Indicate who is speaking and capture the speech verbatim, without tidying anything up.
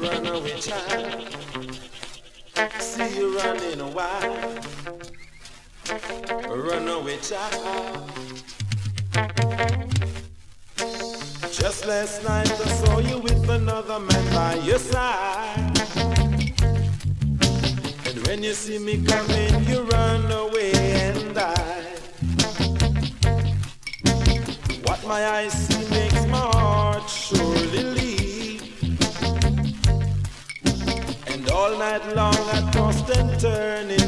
Speaker 1: runaway child. See you running wild, runaway child. Just last night I saw you with another man by your side. And when you see me coming, you run away and die. What my eyes see makes my heart surely leave. And all night long I tossed and turned in